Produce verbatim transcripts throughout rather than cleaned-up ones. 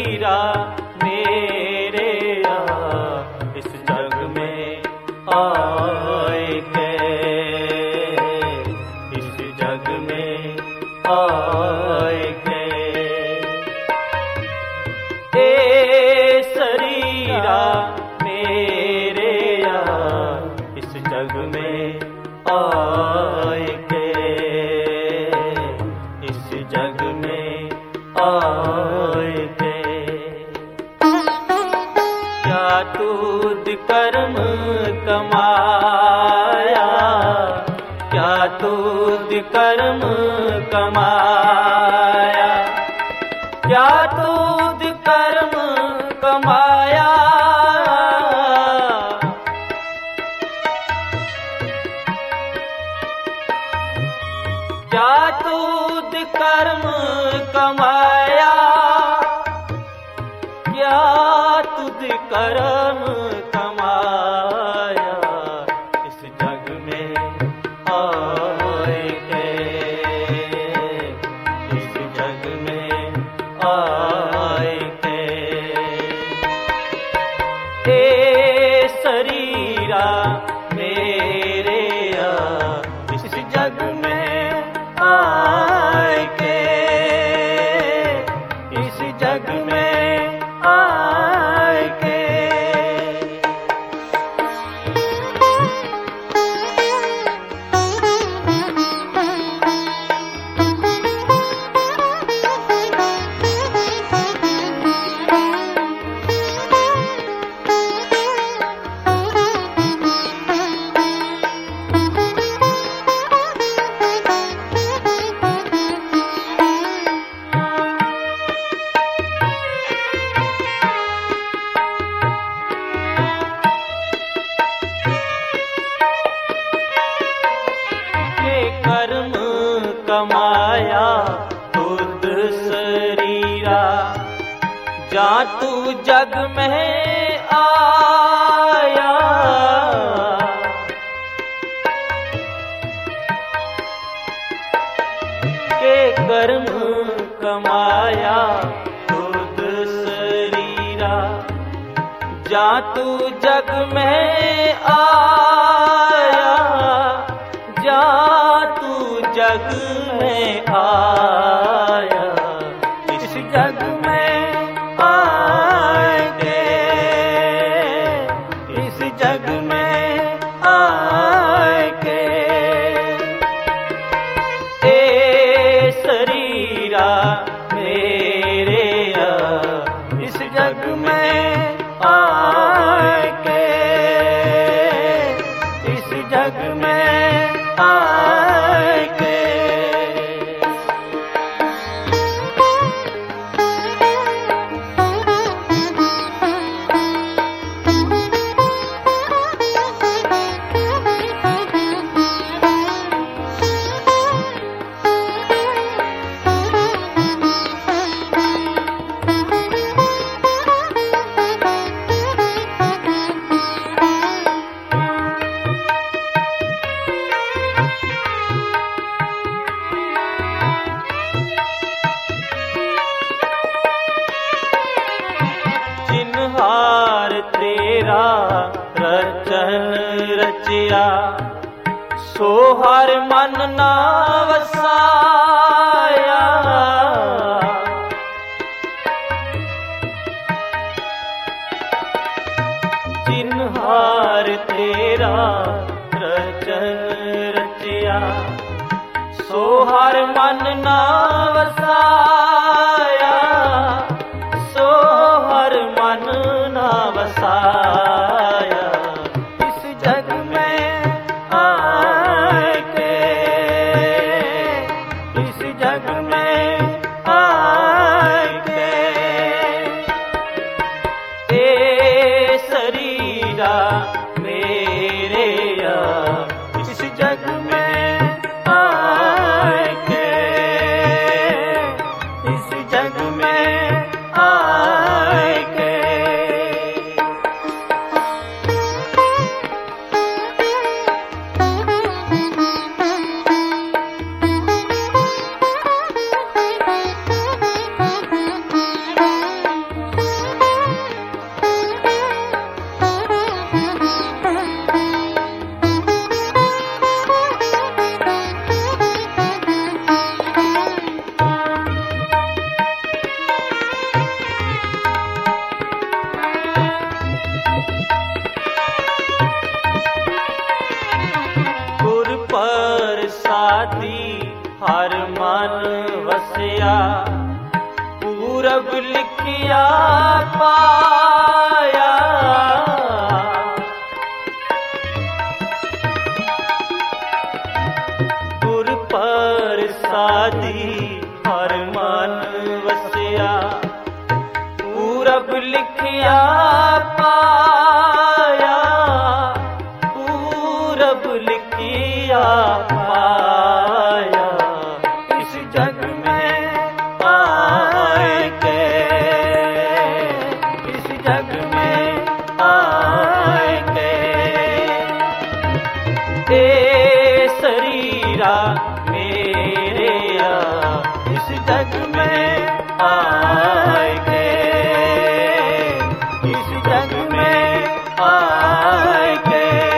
शरीरा मेरे आ इस जग में आए के, इस जग में आए के। ए शरीरा मेरे आ इस जग में आए के, इस जग में आए के। क्या तूद कर्म कमाया, क्या तूद कर्म कमाया, क्या तूद कर्म कमाया। क्या तूद कर्म कमाया, क्या तुद कर्म कमाया। इस जग में आए के, इस जग में आए के। ए शरीरा मेरे आ इस जग में आए के, इस जग में आए के। कर्म कमाया खुद शरीरा, जा तू जग में आया। के कर्म कमाया खुद शरीरा, जा तू जग में आया, जा तू जग में आया। इस जग में आए के, इस जग में आए के। ए शरीरा मेरे आ इस जग में आए के, इस जग में आए के। जिन्हार तेरा रचन रचिया, सो हर मन ना वसाया। जिन्हार तेरा रचन रचिया, सो हर मन ना वसाया, सो हर मन ना वसाया। इस जग में आए के, इस जग में आए के। ए शरीरा मेरे आ इस जग में आए के, इस जग में आए के। पूरब लिखिया पाया। गुर प्रसादी हर मन वसिया। पूरब लिखिया पाया, पूरब लिखिया पाया। इस जग में आए के, इस जग में आए के। ए शरीरा मेरे आ, इस जग में आए के, इस जग में आए के।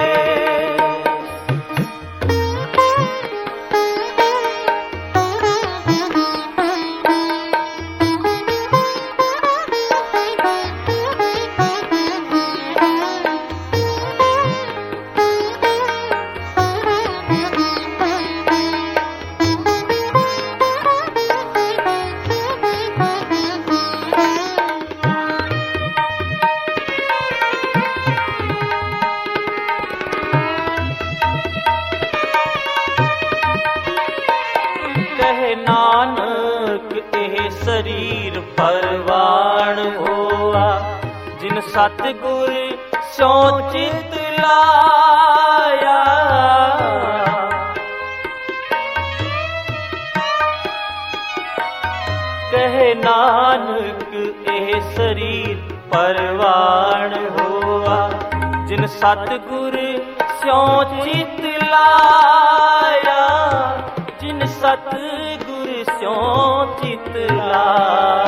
नानक एह शरीर परवान होआ। जिन सतगुर स्यों चित लाया। कहे नानक एह शरीर परवान होआ। जिन सतगुर स्यों चित लाया। जिन सतगुर स्यों चित लाया।